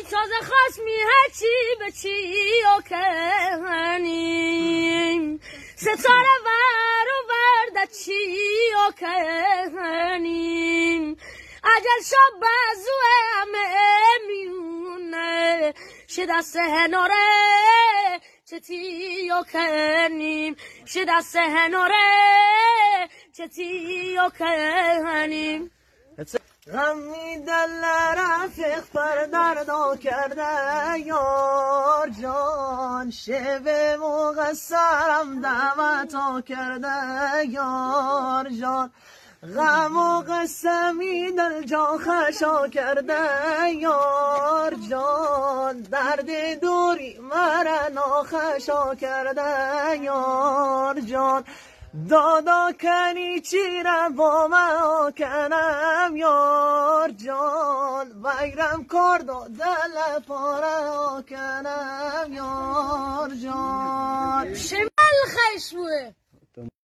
تازه خصمی هرچی به چی و کنیم ستاره ور و ورده چی و کنیم اجل شب بزو همه میونه شه دست هناره چه تی و کنیم شه دست هناره چه تی و کنیم غمی دل رفیق پر دردا کرده یار جان شب مقصرم دعوتا کرده یار جان غم و قسمی دل جا خشا کرده یار جان درد دوری مرا ناخشا کرده یار جان دادا کنی چی را با ما کنم یار جان بگرم کرد و دل پاره کنم یار جان شمال خشوه